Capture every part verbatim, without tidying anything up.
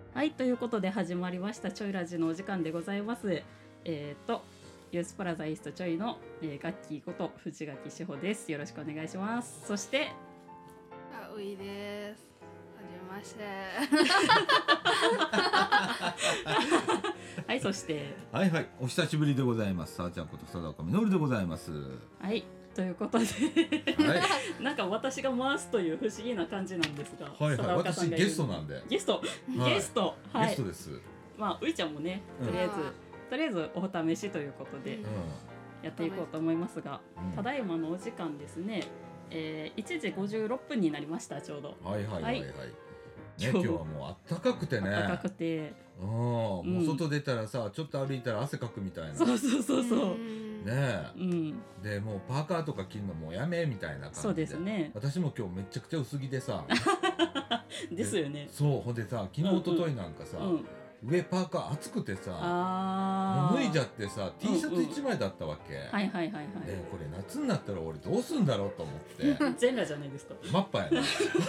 はい、ということで始まりましたちょいラジのお時間でございます。えっ、ー、とユースプラザイーストちょいの、えー、ガッキーこと藤垣志保です。よろしくお願いします。そしてあういです。はじめまして。 はい、そしてはいはい、お久しぶりでございます。さあちゃんこと佐岡みのるでございます。 はい、ということで、はい、なんか私が回すという不思議な感じなんですが、 はいはい、私ゲストなんで。 ゲスト、はい、ゲスト、はい、 ゲストです。 まあういちゃんもね、とりあえず、うん、とりあえずお試しということで、うん、やっていこうと思いますが、うん、ただいまのお時間ですね、えー、いちじごじゅうろっぷんになりました。ちょうど。 はいはいはいはい。はいね、今日はもうあったかくてね。 あったかくて、 うん、もう外出たらさ、ちょっと歩いたら汗かくみたいな。 そうそうそうそう。 ねえ、うん、でもうパーカーとか着るのもうやめみたいな感じで。 そうですね。 私も今日めちゃくちゃ薄着でさ。 ですよね。 そうほんでさ、昨日一昨日なんかさ、うんうん、上パーカー暑くてさ、もう脱いじゃってさ、T シャツいちまいだったわけ。うんうん、 はいはいはいはい。 でこれ夏になったら俺どうすんだろうと思って。 全裸じゃないですか。 マッパやな。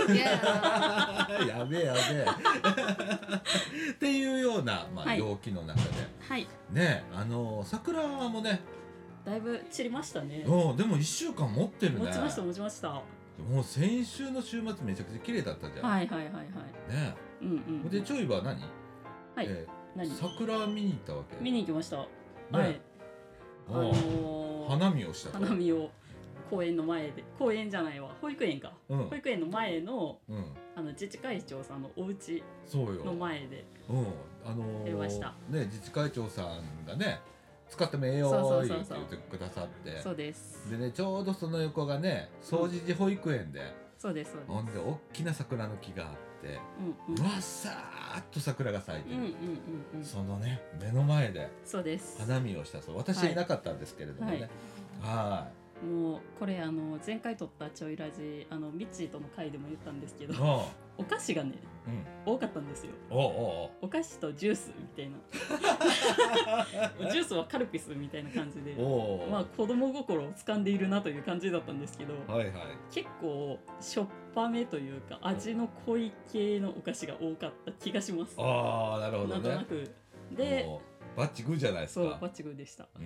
やべえやべえ。っていうような、まあ、陽気の中で、はい、ね、あの桜もね。 だいぶ散りましたね。 うん、でもいっしゅうかん持ってるね。 持ちました持ちました。もう先週の週末めちゃくちゃ綺麗だったじゃん。 はいはいはいはい。 ね、うんうん。でちょいは何？ はい。えー、何？ 桜見に行ったわけ？ 見に行きました。ね、はい。 あのー、花見をした。 花見を公園の前で、公園じゃないわ、保育園か。うん、保育園の前の、うん、あの自治会長さんのお家の前で。 うん、あのー、 やりました。 ね、自治会長さんがね。使ってもええよーって言ってくださって、 そうです。 でね、ちょうどその横がね、総持寺保育園で、うん、 そうですそうです。 ほんで大きな桜の木があって、うんうん、うわさーっと桜が咲いてる、うんうんうんうん、そのね目の前でそうです花見をしたそう。私はいなかったんですけれどもね、はい、 はい、もうこれあの前回撮ったちょいラジあのミッチーとの回でも言ったんですけど、お菓子がね、うん、多かったんですよ。 おうおうおう、 お菓子とジュースみたいなジュースはカルピスみたいな感じで、おうおう、まあ子供心を掴んでいるなという感じだったんですけど、はいはい、結構しょっぱめというか味の濃い系のお菓子が多かった気がします。 ああ、なるほどね。 なんとなくでバッチグーじゃないですか。 そうバッチグーでした。うん、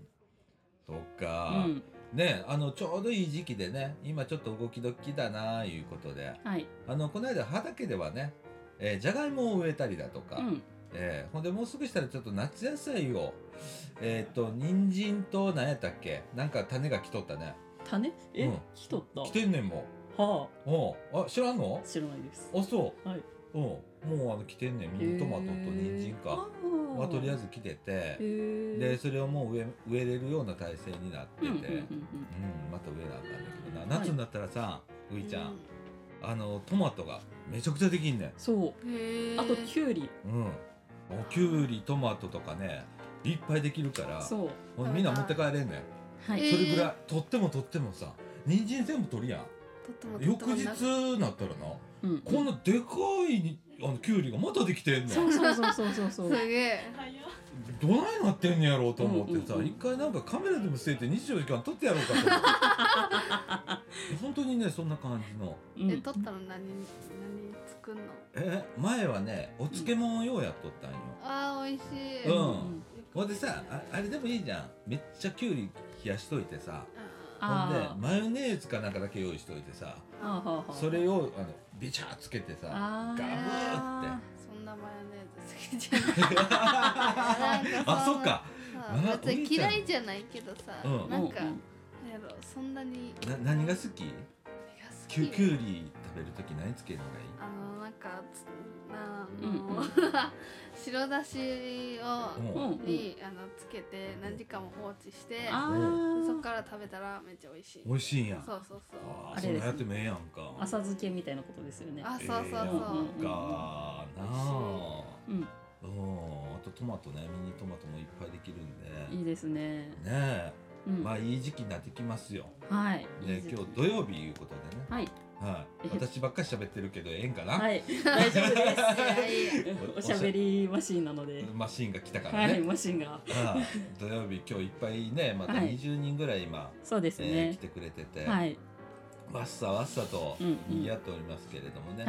そっか、うん、ね、あのちょうどいい時期でね、今ちょっと動き時だないうことで、はい、あのこの間畑ではね、えー、じゃがいもを植えたりだとか、うん、えー、ほんでもうすぐしたらちょっと夏野菜をえっ、ー、と人参と何やったっけ、なんか種が来とったね。 種？え、うん、来とった？ 来てんねんもん。はあ。おあ、知らんの？ 知らないです。 あ、そう。 はい。 うん、もうあの来てんねん。ミニトマトと人参か。まあ、とりあえず来てて、でそれをもう植え、植えれるような体勢になってて、うん、うんうん、また植えなあかんだけどな、夏になったらさ、ういちゃん、あのトマトがめちゃくちゃできんねん。 そう。あとキュウリ。 うん。キュウリ、トマトとかね、いっぱいできるから、そう。みんな持って帰れんねん。はい。それぐらい、取っても取ってもさ、人参全部取るやん。翌日なったらな、うん、こんなでかいあのキュウリがまたできてんの。 そうそうそうそうそうそう。 すげえ。 どないなってんねやろうと思ってさ、うんうんうん、一回なんかカメラでも捨ててにじゅうよじかん撮ってやろうかと思って本当にね、そんな感じの。 え、撮ったの何何作んの？ え、前はね、お漬物用やっとったんよ。 うん、あー、美味しい。 うん。ほんでさ、あ、あれでもいいじゃん。めっちゃキュウリ冷やしといてさ、ほんでマヨネーズかなんかだけ用意しといてさ、それをあのビチャーつけてさ、ガブーって。 そんなマヨネーズ好きじゃない。 あ、そっか。 別に嫌いじゃないけどさ、うん、なんか、なんやろ、そんなに。 な、何が好き？キュウリ食べるとき何つけるのがいい？ あのなんかあの、うん、白だしをに、うん、あのつけて何時間も放置して、うん、そこから食べたらめっちゃ美味しい。 美味しいんや。 そうそうそう。 ああ、それやってもええやんか。 浅漬けみたいなことですよね。 あ、そうそうそう。えー、 かなあ。うん。あとトマトね、ミニトマトもいっぱいできるんで。 いいですね。 ねえ。うん、まあいい時期になってきますよ。 はい。 で、今日土曜日いうことでね。はい。はい。私ばっかり喋ってるけどええんかな。 はい。大丈夫です。おしゃべりマシーンなので。 マシーンが来たからね。 はい、マシーンが。 土曜日今日いっぱいね、またにじゅうにんぐらい今、 そうですね。 来てくれてて、 はい。 わっさわっさと賑わっておりますけれどもね。はい。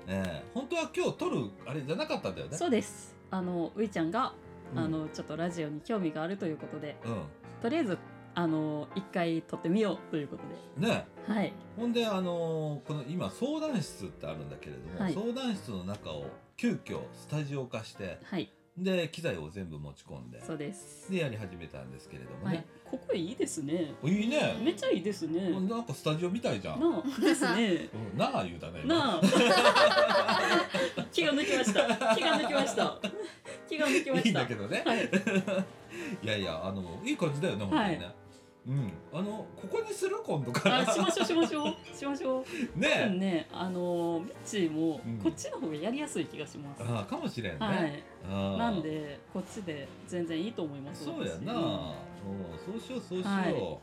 えー、本当は今日撮るあれじゃなかったんだよね。 そうです。あのういちゃんが、うん、あのちょっとラジオに興味があるということで、うん、とりあえずあの一回撮ってみようということでね、 はい、 ほんであのこの今相談室ってあるんだけれども、はい、相談室の中を急遽スタジオ化して、はい、で機材を全部持ち込んで、 そうですでやり始めたんですけれどもね、はい、 ここいいですね。 いいね、 めっちゃいいですね。 なんかスタジオみたいじゃん。 なあですね。 なあ言うたね。 なあ気が抜きました。気が抜きました。気が抜きました。 いいんだけどね。はい、いやいやあのいい感じだよね、本当にね。はい、うん、あのここにする今度からしましょうしましょうしましょうね。多分ね、あのミッチーもこっちの方がやりやすい気がします、 うん、ああかもしれんね、 はい、あなんでこっちで全然いいと思います。 そうやな、うん、そうしようそうしよう、はい、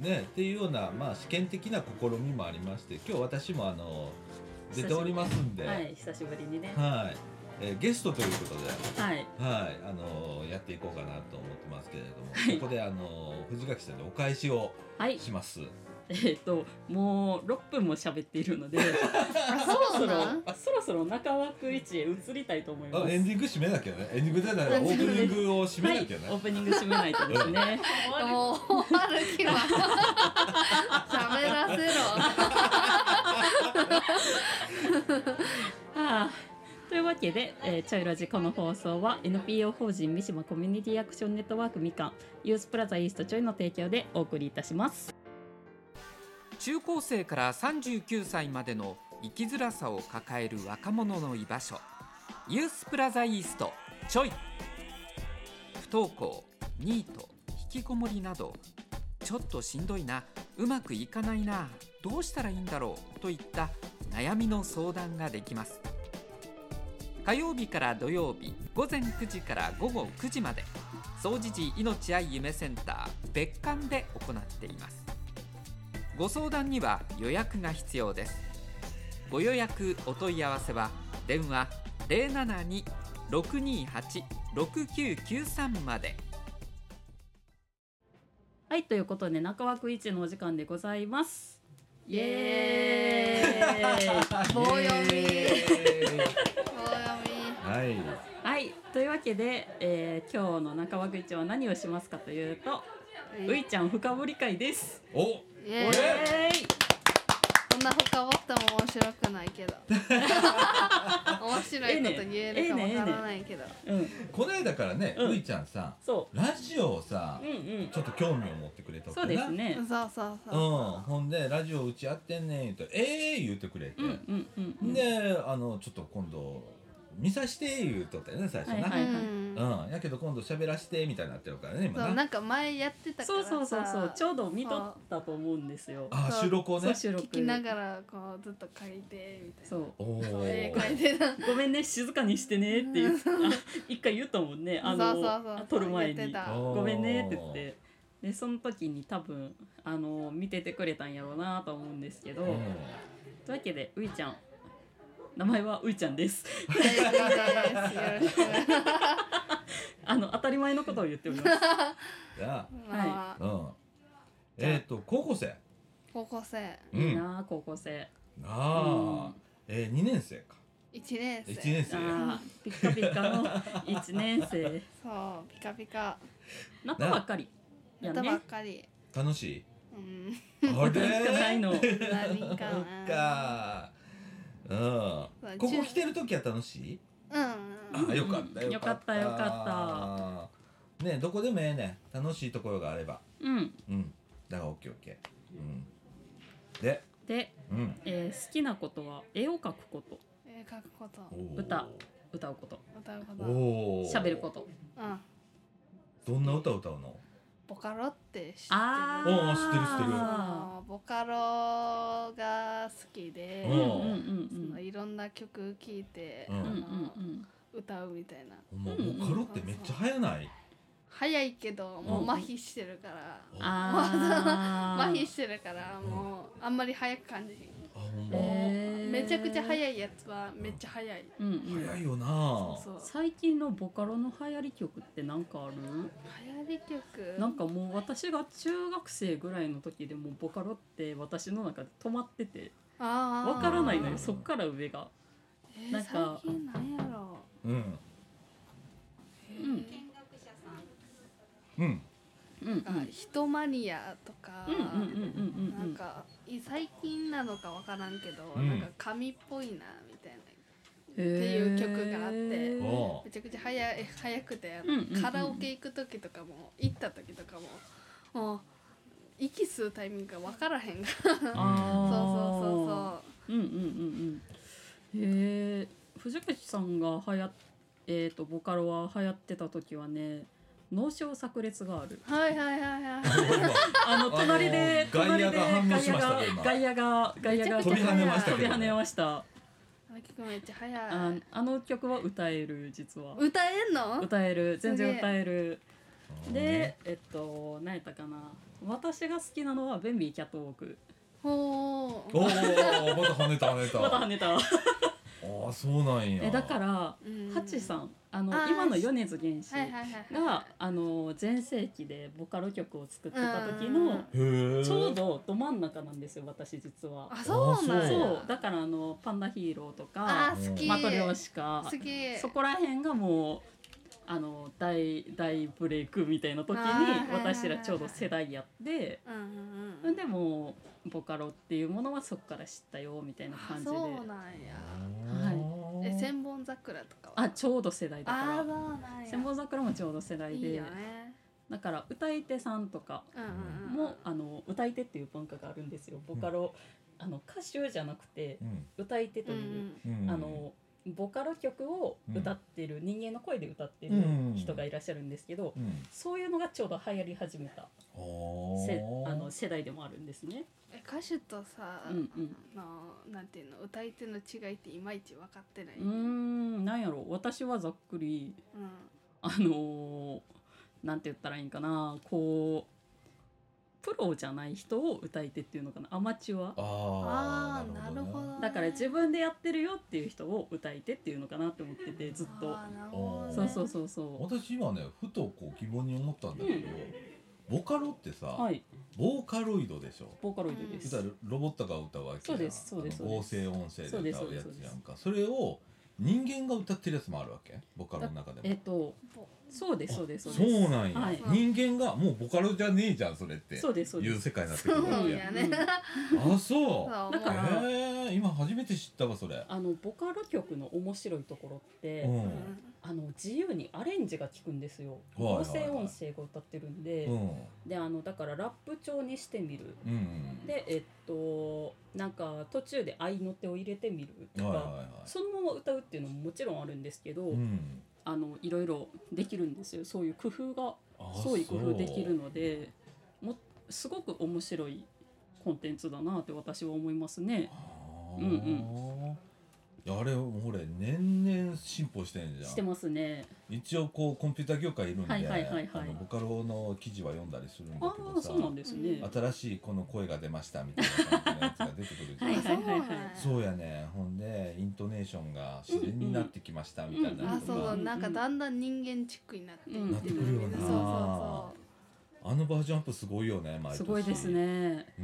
ねっていうような、まあ、試験的な試みもありまして、今日私もあの出ておりますんで、 はい、久しぶりにね、 はい、えー、ゲストということで、 はい、 はい、あのー、やっていこうかなと思ってますけれども、はい、ここであのー、藤垣さんにお返しをします。はい、 えー、っともうろっぷんも喋っているのでそろそろそろそろ中枠位置へ移りたいと思います。 あ、エンディング締めなきゃね。エンディングじゃない、オープニングを締めなきゃね。 はい、オープニング締めないとですね。 もう終わる気は喋らせろ。 はあ、というわけで、えー、ちょいラジこの放送は エヌピーオー 法人三島コミュニティアクションネットワークみかんユースプラザイーストちょいの提供でお送りいたします。 中高生からさんじゅうきゅうさいまでの生きづらさを抱える若者の居場所、ユースプラザイーストちょい。不登校、ニート、引きこもりなど、ちょっとしんどいな、うまくいかないな、どうしたらいいんだろうといった悩みの相談ができます。火曜日から土曜日ごぜんくじからごごくじまで、総持寺いのち愛夢センター別館で行っています。ご相談には予約が必要です。ご予約お問い合わせは電話 ゼロななに ろくにはち ろくきゅうきゅうさん まで。 はい、ということで中枠いちのお時間でございます。イエーイ棒読みはい、 はい、というわけで、えー、今日の中枠いちは何をしますかというと、ういちゃん深掘り会です。 お、 イエーイ。こんな深掘っても面白くないけど面白いこと言えるかもわからないけど、 えーねえーねうん、この間からね、うん、ういちゃんさ、ラジオをさ、うんうん、ちょっと興味を持ってくれたってな。 そうですね。 そうそうそう、 うん、ほんでラジオうちやってんねん言うとええー、言ってくれて、うんうんうんうん、であのちょっと今度見さして言うとったよね最初な、はいはいはい、うん、やけど今度喋らしてみたいになってるからね今な。 そう、なんか前やってたからさ、 そうそうそうそう、ちょうど見とったと思うんですよ。 あ、収録をね、 収録聞きながらこうずっと書いてみたいな。 そう、 おー、書いてた。 ごめんね静かにしてねって言って一回言ったもんね、あのそうそうそう撮る前にごめんねって言って、でその時に多分あの見ててくれたんやろうなと思うんですけど、というわけでういちゃん、名前はういちゃんです。あの当たり前のことを言っております。 じゃあ、はい、うん、えっ、ー、と高校生。 高校生。 いいな、高校生。 ああ、うん、えー、にねん生か。 一年生。 一年生。 ああ、ピカピカの一年生。 そう、ピカピカ。 なったばっかり。 なったばっかり。 楽しい。 うん。 あれ。 しかないの。 何かな。うん、ここ来てる時は楽しい？ うん、 あ、よかったよかったよかったね。どこでもええね、楽しいところがあれば。 うんうん、だからオッケーオッケー。うん、でで、うんえー、好きなことは絵を描くこと、 絵描くこと、 歌歌うこと歌うこと、 喋ること。 うん。 どんな歌歌うの？ ボカロって知ってる？ ああ、知ってる知ってる。 ボカロが好きで、うんうんうんうん、いろんな曲聴いて、うん、あのうんうん、歌うみたいな。 もうボカロってめっちゃ早ない？ 早いけどもう麻痺してるから、うん、麻痺してるからもうあんまり早く感じ。えー、めちゃくちゃ早いやつはめっちゃ早い、 うんうん、早いよな。 そうそう、最近のボカロの流行り曲って何かある？ 流行り曲なんかもう私が中学生ぐらいの時でもボカロって私の中で止まっててわからないのよ、そっから上が。 えー、なんか最近なんやろう。うん。うん。 見学者さん。うん。 なんかヒトマニアとか、なんか最近なのかわからんけど、うん、なんか神っぽいなみたいなっていう曲があって、めちゃくちゃ早い早くて、カラオケ行く時とかも行った時とかももう息吸うタイミングがわからへんがそうそうそうそううんうんうんうんへえ藤口さんがはやえっ、ー、とボカロは流行ってた時はね脳症炸裂がある。 はいはいはいはい。 あの隣で外野が反応しましたね。 外野が外野が飛び跳ねました。 飛び跳ねました。 あの曲めっちゃ早い。 あ, あの曲は歌える実は。 歌えんの？ 歌える全然歌える。でえっと何やったかな。私が好きなのはベンビーキャットウォーク。 おお。おおまた跳ねた跳ねた。 また跳ねた。 ああそうなんや。 えだからハチさんあの今の米津玄師があの全盛期でボカロ曲を作ってた時のちょうどど真ん中なんですよ私実は。 あそうなんや。 そうだからあのパンダヒーローとかマトリョーシカそこら辺がもうあの 大, 大ブレイクみたいな時に私らちょうど世代やってでもボカロっていうものはそこから知ったよみたいな感じで。 そうなんや。はい。え千本桜とかはあちょうど世代だからあそうなんや千本桜もちょうど世代でいいよね。 だから歌い手さんとかもあの歌い手っていう文化があるんですよボカロ、うん、あの歌手じゃなくて、うん、歌い手という、うん、あのボカロ曲を歌ってる、うん、人間の声で歌ってる人がいらっしゃるんですけど、うん、そういうのがちょうど流行り始めた、うん、せあの世代でもあるんですね。 え歌手とさ、うんうん、のなんていうの歌い手の違いっていまいち分かってない。 うーんなんやろ私はざっくり、うん、あのー、なんて言ったらいいんかなこうプロじゃない人を歌い手っていうのかなアマチュアああなるほど、ね、 だから自分でやってるよっていう人を歌い手っていうのかなって思っててずっとあなるほど、ね、そうそうそうそう私今ねふとこう疑問に思ったんだけど、うん、ボカロってさ、はい、ボーカロイドでしょ。 ボーカロイドです。 歌ロボットが歌うわけやん。 そうですそうです合成音声で歌うやつやんか。それを人間が歌ってるやつもあるわけボカロの中でも。 えっとそうですそうですそうですそうなんや、はい、人間がもうボカロじゃねえじゃんそれってそうですそうですいう世界になってくるわけや、ね、あそうだからえー、今初めて知ったわそれ。 あのボカロ曲の面白いところって、うん、あの自由にアレンジが効くんですよ。合成音声が歌ってるんで、うん、であのだからラップ調にしてみる、うん、でえっとなんか途中で合いの手を入れてみるとか、はいはいはい、そのまま歌うっていうのももちろんあるんですけど、うん、あのいろいろできるんですよ。そういう工夫が創意工夫できるのでもすごく面白いコンテンツだなって私は思いますね。うんうんいやあれほれ年々進歩してんじゃん。 してますね。 一応こうコンピューター業界いるんで、はいはいはいはい、あのボカロの記事は読んだりするんだけどさ、 そうなんですね、 新しいこの声が出ましたみたいな感じのやつが出てくるじゃん。はいはいはいはい、そうやね。ほんでイントネーションが自然になってきましたみたいな、うんうん、 あそうなんかだんだん人間チックになって、うん、 なってくるよな。そうそうそうあのバージョンアップすごいよね毎年。 すごいですね、うん、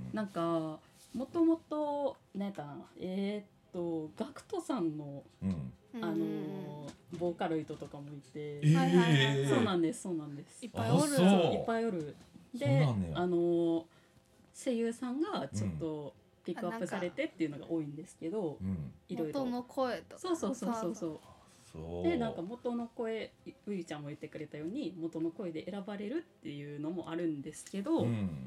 なんかもともと何やったなえー、っとガクトさんの、うん、あのー、ボーカロイドとかもいて、えー、そうなんですそうなんですいっぱいおるいっぱいおるであのー、声優さんがちょっとピックアップされてっていうのが多いんですけど、うん、いろいろ元の声とかそうそうそうそうそうそうでなんか元の声うゆちゃんも言ってくれたように元の声で選ばれるっていうのもあるんですけど、うん、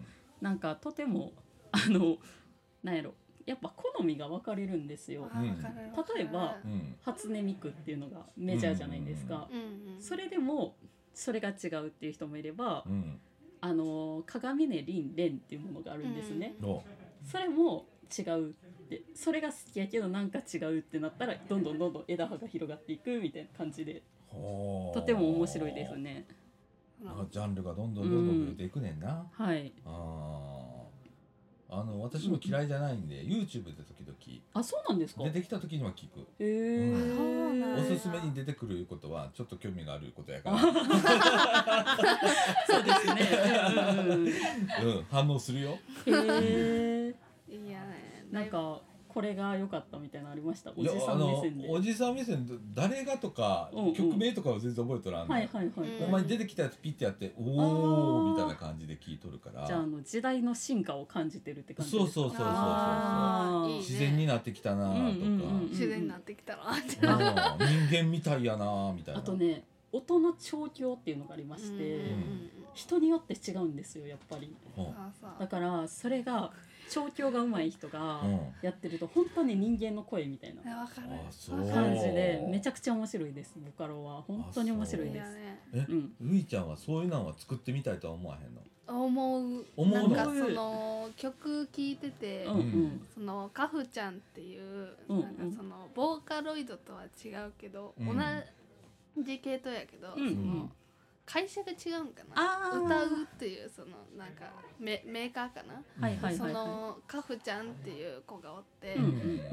なんかとてもあのなんやろやっぱ好みが分かれるんですよ、うん、例えば、うん、初音ミクっていうのがメジャーじゃないですか、うんうん、それでもそれが違うっていう人もいれば、うん、あの鏡音凛蓮っていうものがあるんですね、うん、それも違うってそれが好きやけどなんか違うってなったらどんどんどんどん枝葉が広がっていくみたいな感じでとても面白いですね。 ジャンルがどんどんどんどん増えていくねんな、 うん、はいああの私も嫌いじゃないんで、うん、YouTube で時々 あそうなんですか出てきた時には聞く。 へー、 うん、おすすめに出てくるいうことはちょっと興味があることやからそうですね、 うんうん、反応するよ。 へーいやねなんかこれが良かったみたいなのありました？おじさん目線で。 おじさん目線で誰がとか、うんうん、曲名とかは全然覚えとらんの。はいはいはい。ほんまに出てきたやつピッてやっておーみたいな感じで聞いとるから。 じゃあ、あの時代の進化を感じてるって感じですか？ そうそうそうそうそうそう。いいね、自然になってきたなとか、うんうんうんうん、自然になってきたなって。 人間みたいやなみたいな。 あとね、音の調教っていうのがありまして、うん、人によって違うんですよやっぱり。うん、だからそれが調教が上手い人がやってると本当に人間の声みたいな感じでめちゃくちゃ面白いです。ボカロは本当に面白いです。 え、うん、るいちゃんはそういうのは作ってみたいとは思わへんの？ 思う。思うの。なんかその曲聴いてて、うんうん、そのカフちゃんっていう、うんうん、なんかそのボーカロイドとは違うけど、うん、同じ系統やけど、うんうん、その会社が違うんかな、歌うっていうそのなんか メ, メーカーかな、はいはいはいはい、そのカフちゃんっていう子がおって、うんうん、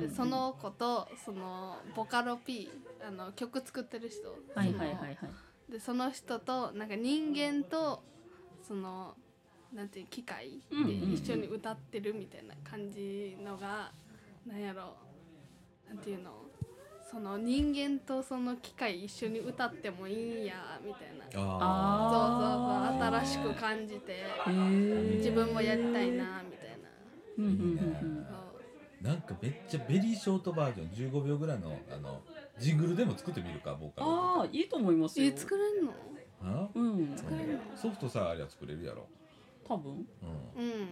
でその子とそのボカロ P あの曲作ってる人、はいはいはいはい、でその人となんか人間とそのなんていう機械で一緒に歌ってるみたいな感じのが、なんやろなんていうの、その人間とその機械一緒に歌ってもいいんやみたいな、あそうそうそう新しく感じて自分もやりたいなみたいな。いいね。 なんかめっちゃベリーショートバージョンじゅうごびょうぐらいのあのジングルでも作ってみるかボーカル。 ああいいと思いますよ。 え作れんの？ あ、うん、作れるの？ソフトさあれは作れるやろ。 多分、うん、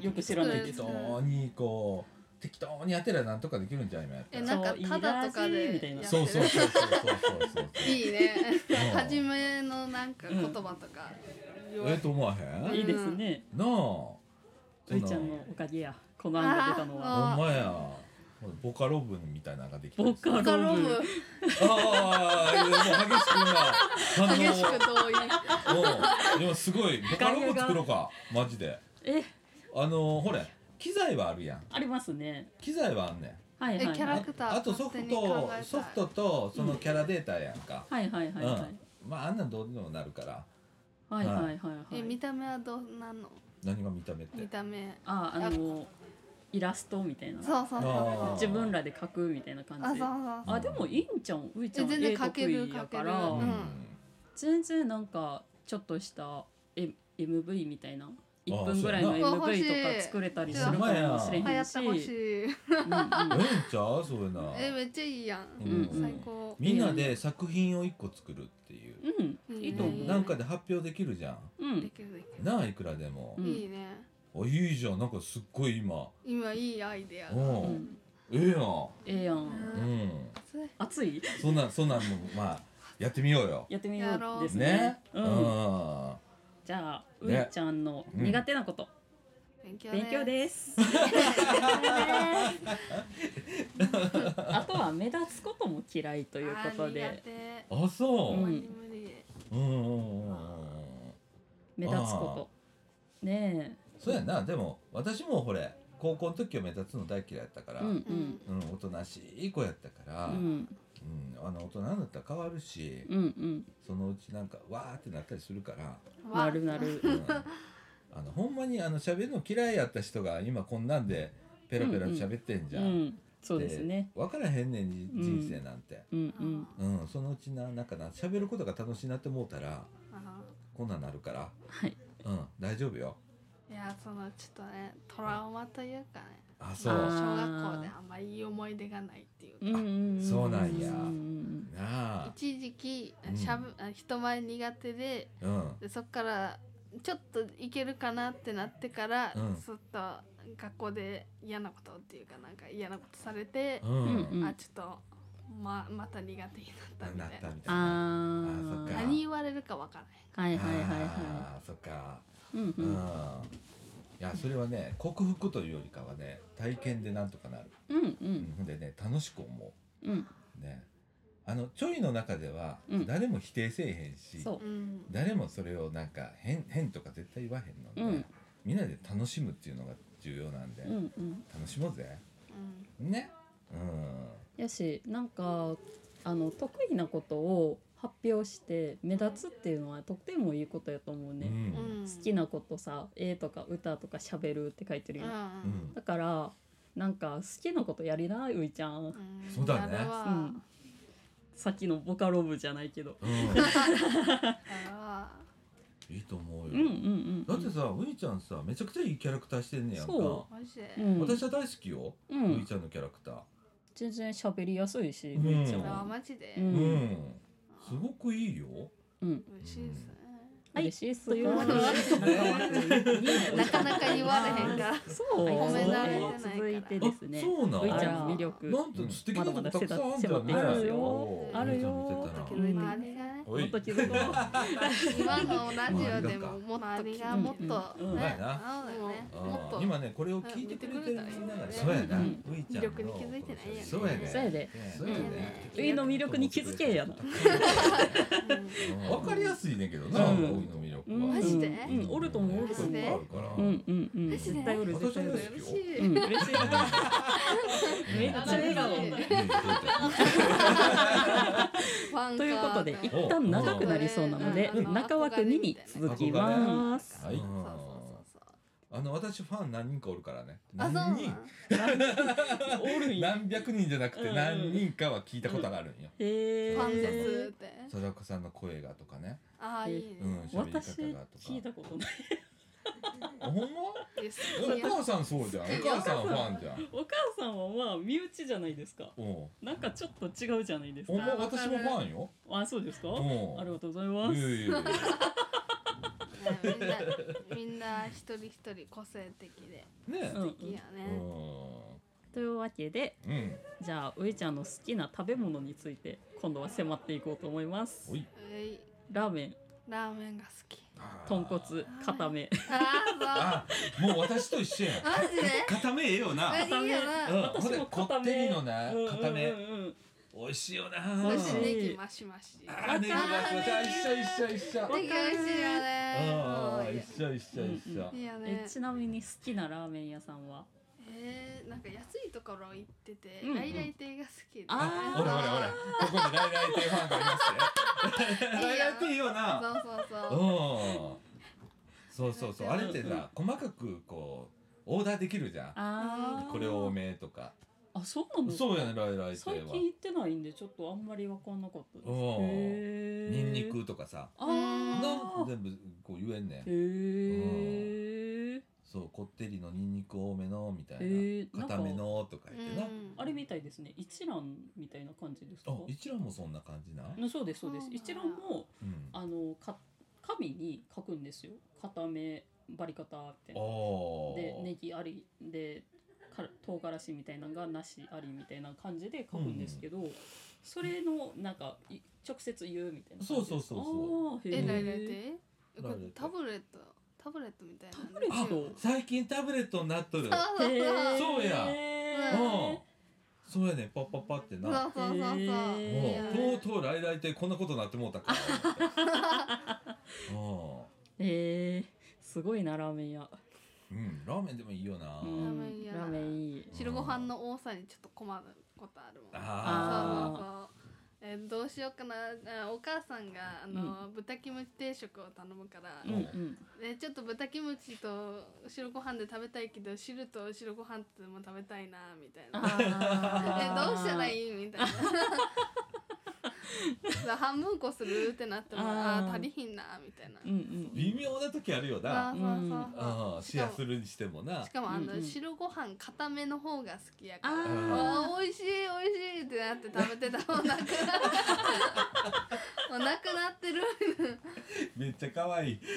よく知らないけど適当にこう適当にやってりゃなんとかできるんじゃん今やったら。 えなんかただとかでみたいな。 そうそうそうそうそうそうそういいね。初めのなんか言葉とか、 うん、ええと思わへん？ いいですね。 なあ。 ういちゃんのおかげやこの案が出たのは。 ほんまや。ボカロ部みたいなのができた。 ボカロ部。 ああ、もう激しく今。激しく同意。 うん。でもすごいボカロ部作ろうかマジで。え。あのほれ機材はあるやん。 ありますね。 機材はあんねん。 はいはい。キャラクター。 あとソフトソフトとそのキャラデータやんか。 はいはいはいはい。 まああんなんどうにもなるから。 はいはいはいはい。 え見た目はどうなんの？ 何が見た目って？ 見た目。 ああの。イラストみたいな。 そうそうそう自分らで描くみたいな感じ。 あ、そうそうそう。 あ、でもいいんちゃん、ういちゃん絵得意やから、うん、全然なんかちょっとした エムブイ みたいないっぷんぐらいの エムブイ とか作れたりするかもしれへんし。 流行ってほしい。うんうん、ええんちゃうそういうな。 えめっちゃいいやん。うん、最高。 みんなで作品をいっこ作るっていう。 うん、いいと思う。 なんかで発表できるじゃん。 うん。できるできる。 なあいくらでも。 いいね。 あいいじゃんなんかすっごい今今いいアイデアが、 うん、ええやんええやん、うん、暑いそんなそんなんもまあやってみようよやってみようですね、 ね、うん、 じゃあういちゃんの苦手なこと、勉強勉強ですあとは目立つことも嫌いということであそう、うん、うんうんうん目立つことねえそうやな。でも私もほれ高校の時は目立つの大嫌いやったから、うんうんうん、おとなしい子やったから、うんうん、あの大人になったら変わるし、うんうん、そのうちなんかわーってなったりするからなるなる、うん、 あのほんまにあの喋るの嫌いやった人が今こんなんでペラペラ喋ってんじゃん、うんうん、 そうですね分からへんねん人生なんて、うんうんうん、そのうちななんかな喋ることが楽しいなって思うたらこんなんなるから、はいうん、大丈夫よ。 いやそのちょっとねトラウマというかね、 あそう小学校であんまりいい思い出がないっていうか、うんうんうん、そうなんや、なあ一時期しゃぶ、うん、人前苦手で、うん、でそっからちょっといけるかなってなってから、うん、ずっと学校で嫌なことっていうかなんか嫌なことされて、うん、あちょっとままた苦手になったみたいな。なったみたいな。ああ何言われるかわからへん。はいはいはいはい。 あそっか。うんうん、いやそれはね克服というよりかはね体験でなんとかなる、うんうんうん、でね楽しく思う、うんね、あのちょいの中では誰も否定せえへんし、うん、誰もそれをなんか変変とか絶対言わへんので、うん、みんなで楽しむっていうのが重要なんで、うんうん、楽しもうぜ、うん、ね、 うん、やしなんかあの得意なことを発表して目立つっていうのはとってもいいことやと思うね、うん、好きなことさ絵とか歌とか喋るって書いてるやん、うん、だからなんか好きなことやりな、ういちゃん。 そうだね。 うん。さっきのボカロ部じゃないけど。うん、 いいと思うよ。 うんうんうん、 だってさ、ういちゃんさ、めちゃくちゃいいキャラクターしてんねやんか。 そう、うん、 私は大好きよ。うん、ういちゃんのキャラクター。 全然喋りやすいし、 ういちゃんは。マジで。 うん。すごくいいよ。 うん。 嬉しいですね。 嬉しいというわけなかなか言われへんが。 そう。 褒められてない。 続いてですね。 そうなん。 ういちゃんの魅力。 なんと素敵なことたくさんあるんじゃんね。あるよ。あるよ。 もっと気づこう。今のラジオでももっとありがもっとね。 今ねこれを聞いてくれてるみんながそうやな。ういちゃん魅力に気づいてないやん。 そうやね。 そうやで。ういの魅力に気づけやな。 わかりやすいねけどな。ういの魅力は。 マジで？ うん、おると思う。 マジで？ うんうんうん。絶対おる絶対おる。 嬉しい。 うん嬉しい。めっちゃ笑顔。ということで一旦長くなりそうなので中枠にに続きます。 はい。あの私ファン何人かおるからね。何人？ おるんや。 何百人じゃなくて何人かは聞いたことがあるんよ。 へえ。ファンですって。 貞子さんの声がとかね。 ああいいね。 私聞いたことない。 ほんま？お母さんそうじゃん。お母さんファンじゃん。 お母さんはまあ身内じゃないですか。なんかちょっと違うじゃないですか。 私もファンよ。 あ、そうですか？ありがとうございます。 みんなみんな一人一人個性的で素敵やね。 というわけで、じゃあういちゃんの好きな食べ物について今度は迫っていこうと思います。ラーメン。 ラーメンが好き。 豚骨固め。 あ、もう私と一緒やん。 マジで？ 固めええよな。 固め。 私もこってりのな固め。美味しいよな。 美味しい。ネギマシマシ。 あ、ネギマシマシ。一緒一緒一緒。 ネギ美味しいよね。 一緒一緒一緒。 え、ちなみに好きなラーメン屋さんは？ えー、なんか安いところ行ってて、ライライ亭が好きで。 あ、ほらほらほら、ここにライライ亭ファンがいますね。ライライ亭いいよな。 そうそうそう。 そうそうそう、あれってさ、細かくこうオーダーできるじゃん。これ多めとか。 あ、そうなの？ そうやね、ライライ亭は。 最近行ってないんでちょっとあんまり分かんなかったです。 へえ。ニンニクとかさ、な全部こう言えんねん。へえ。そう、こってりのニンニク多めのみたいな、固めのとか言ってな。 あれみたいですね。一蘭みたいな感じですか？ 一蘭もそんな感じな。 そうですそうです。一蘭もあのか紙に書くんですよ。固めバリカタみたいな。でネギありで唐辛子みたいなのがなしありみたいな感じで書くんですけど、それのなんか直接言うみたいな感じです。 そうそうそうそう。 え、ライライ亭？タブレット。タブレットみたいな。 タブレット。 最近タブレットになっとる。そうや。そうやね、パッパッパってな。 そうそうそうそう。 とうとうライライ亭こんなことなってもうたから。 ええ、すごいなラーメン屋。 うん、ラーメンでもいいよな。ラーメン屋。 ラーメンいい。 白ご飯の多さにちょっと困ることあるもん。 ああ。 そうそうそう。えー、どうしようかな。お母さんがあの、うん、豚キムチ定食を頼むから、うんうん、でちょっと豚キムチと白ご飯で食べたいけど汁と白ご飯っても食べたいなみたいな。えどうしたらいいみたいな。半分こするってなってもああ足りひんなみたいな、 うんうん、微妙な時あるよな。シェアするにしてもな。 しかもあの、うんうん、白ご飯固めの方が好きやからああ美味しい美味しいってなって食べてたもんなくもうなくなってるめっちゃ可愛い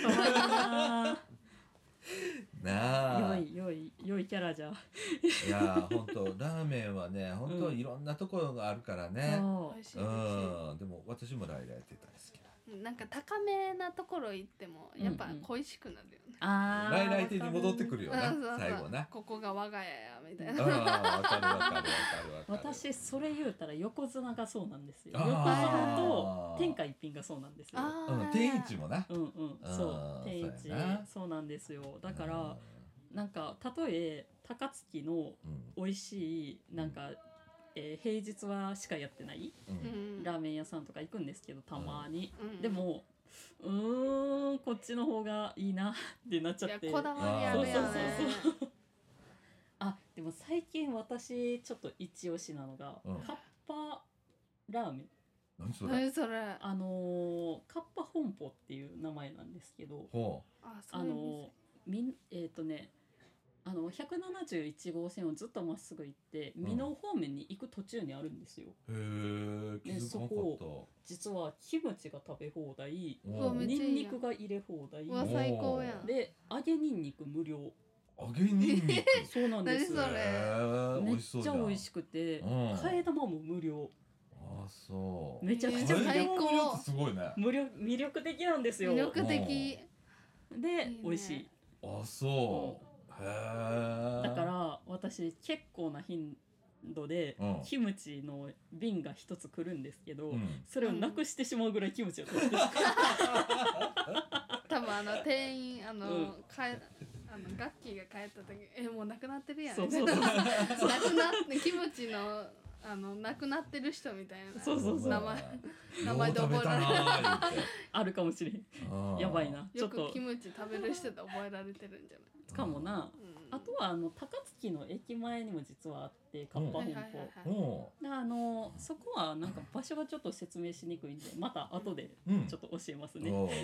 なあ。良い良い良いキャラじゃ。 いや本当ラーメンはね本当いろんなところがあるからね。 美味しい美味しい。 でも私もライライ亭大好きな。 なんか高めなところ行ってもやっぱ恋しくなるよね。 あライライ亭に戻ってくるよな最後な。 ここが我が家やみたいな。 ああわかるわかるわかるわかる。 私それ言うたら横綱がそうなんですよ。横綱と天下一品がそうなんですよ。 天一もな。 うんうんそう天一そうなんですよ。だからなんか例え高槻の美味しいなんか。えー、平日はしかやってない、うん、ラーメン屋さんとか行くんですけどたまに、うん、でもうーんこっちの方がいいなってなっちゃって。 こだわりあるよね。 あででも最近私ちょっと一押しなのが、うん、カッパラーメン。 何それ？ 何それ？ あのー、カッパ本舗っていう名前なんですけど、 ほうああのー、みんえっ、ー、とねあのひゃくななじゅういち号線をずっとまっすぐ行って箕面方面に行く途中にあるんですよ。 へえ、気づかなかった。 実はキムチが食べ放題、ニンニクが入れ放題、 うわ最高やん。 で揚げニンニク無料。 揚げニンニクそうなんです。 何それ？ めっちゃ美味しくて、替え玉も無料。 あ、そう。 めちゃくちゃ最高。 すごいね。 無料魅力的なんですよ。 魅力的。 で美味しい。 あ、そう。へだから私結構な頻度で、うん、キムチの瓶が一つ来るんですけど、うん、それをなくしてしまうぐらいキムチを取ってしまう。 多分あの店員あの、うん、かえあのガッキーが帰った時えもうなくなってるやん。そうそうそうなくなってキムチのあの亡くなってる人みたいなそうそうそう名前名前で覚えられるあるかもしれん。やばいな。 よくキムチ食べる人で覚えられてるんじゃないかもな。あとはあの高槻の駅前にも実はあってカッパ本舗、うん、あのそこはなんか場所がちょっと説明しにくいんでまた後でちょっと教えますね。うん、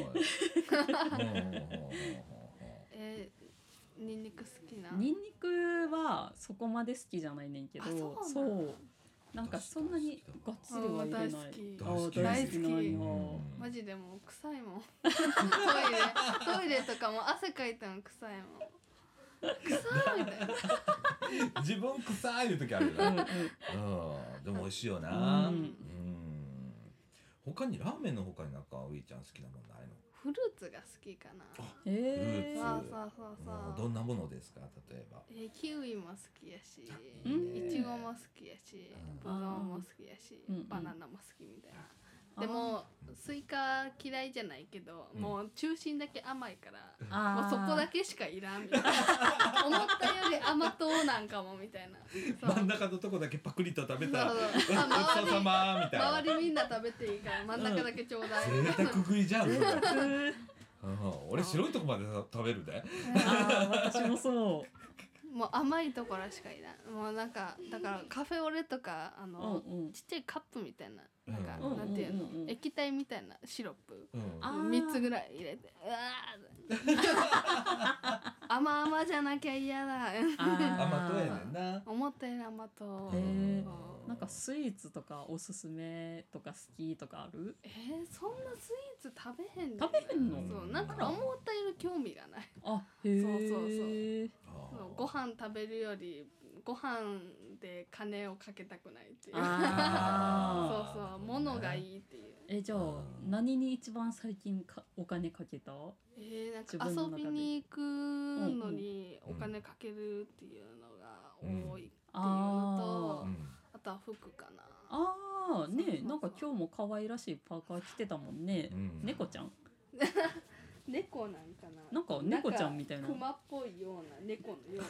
えー、ニンニク好きな？ ニンニクはそこまで好きじゃないねんけど、そうそうなんかそんなにがっつりは入れない。 大好き大好き大好き、うん、マジでもう臭いもんトイレトイレとかも汗かいたの臭いもん臭いみたいな自分臭いいう時あるよね、うんうん、でも美味しいよな、うんうん、他にラーメンの他になんかウイちゃん好きなものないの？ フルーツが好きかな。 フルーツ、 そうそうそうそう。 どんなものですか？例えばえキウイも好きやし、いちごも好きやし、ブドウも好きやし、バナナも好きみたいな。でもスイカ嫌いじゃないけど、うん、もう中心だけ甘いからもうそこだけしかいらんみたいな思ったより甘党なんかもみたいな真ん中のとこだけパクリと食べたらごちそうさまみたいな周りみんな食べていいから真ん中だけちょうだい、 うん、贅沢食いじゃん俺白いとこまで食べるであ私もそうもう甘いところしかいないもうなんかだからカフェオレとかあの、うんうん、ちっちゃいカップみたいななんか、うん、なんていうの、うんうん、液体みたいなシロップ、うん、みっつぐらい入れてうわ甘々じゃなきゃ嫌だ甘党やねんな思ったより甘党なんかスイーツとかおすすめとか好きとかある？ えー、そんなスイーツ食べへん食べへんの？ そうなんか思ったより興味がないあへーそうそうそうご飯食べるよりご飯で金をかけたくないっていうあそうそう物がいいっていうえじゃあ何に一番最近かお金かけた？ えー、なんか遊びに行くのにお金かけるっていうのが多いっていうのと、うん、あとは服かなあーねなんか今日も可愛らしいパーカー着てたもんね、うん、猫ちゃん猫なんかななんか猫ちゃんみたいなクマっぽいような猫のよ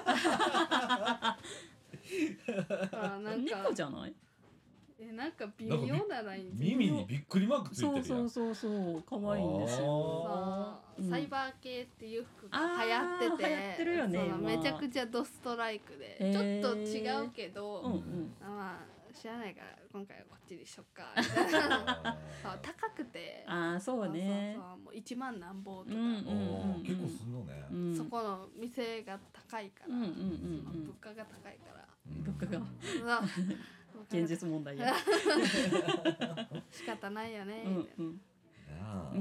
うなあなんか猫じゃないえなんか微妙なライン耳にびっくりマークついてるやんそうそうそうそう可愛いんですよそう、うん、サイバー系っていう服が流行ってて流行ってるよねめちゃくちゃドストライクでちょっと違うけど、うんうん、まあ知らないから今回はこっちにしよっかみたいな高くてあそうねそうそうもういちまんなんぼとか、うんうんうん、結構すんのね、 うん、そこの店が高いから、うんうんうんうん、物価が高いから、 うん、物価が現実問題や仕方ないよねみたいな、うんうんなあうん、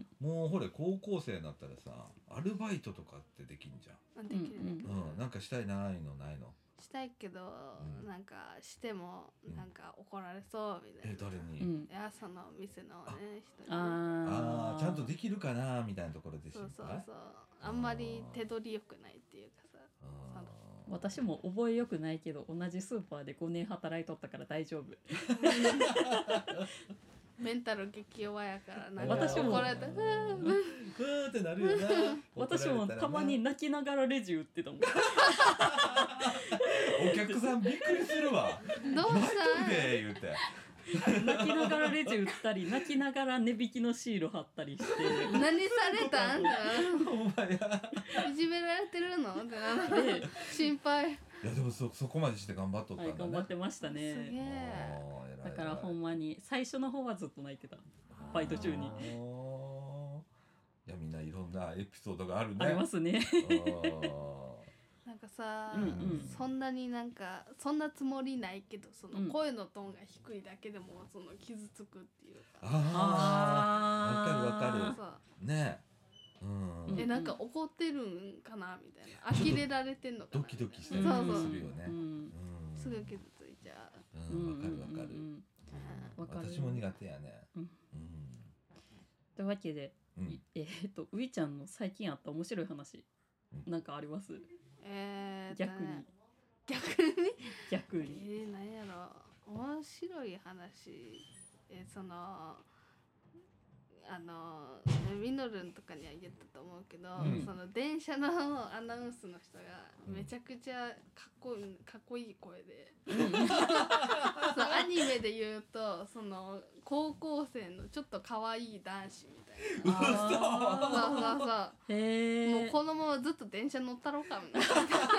もうほれ高校生になったらさアルバイトとかってできんじゃんできる、うんうん、なんかしたいなーいのないのしたいけど、うん、なんかしてもなんか怒られそうみたいな、 え誰に、 うん、いやその店のね人にああちゃんとできるかなみたいなところでしょそうそうそうあんまり手取り良くないっていうかさ私も覚え良くないけど同じスーパーでごねん働いとったから大丈夫メンタル激弱やからなんか怒られたふーってなるよな私もたまに泣きながらレジ売ってたもんお客さんびっくりするわどうしたんで言うて泣きながらレジ売ったり泣きながら値引きのシール貼ったりして何されたんだお前やいじめられてるのってなって心配いやでも そ, そこまでして頑張っとったんだね、 はい、頑張ってましたね。 すげえ。 だからほんまに最初の方はずっと泣いてた、バイト中に。いやみんないろんなエピソードがあるね。 ありますね。 なんかさ、 うんうん、 そんなになんかそんなつもりないけど、その声のトーンが低いだけでもその傷つくっていうか。 ああ、わかるわかる。ねえ、 うん、えなんか怒ってるんかなみたいな、呆れられてんのかな、 ドキドキしてるするよね。うん、 すぐ傷ついちゃう。うん、わかるわかる。うん私も苦手やね。うんうん、 というわけで、うん、えー、っとういちゃんの最近あった面白い話、うん、なんかあります？ えー、 逆に逆に逆にえー、何やろ面白い話、えー、そのあのミノルンとかには言ったと思うけど、うん、その電車のアナウンスの人がめちゃくちゃかっこいい、かっこいい声で、うん、そうアニメで言うとその高校生のちょっと可愛い男子みたいな。そうそうそう。へー。もうこのままずっと電車乗ったろうかみたいな。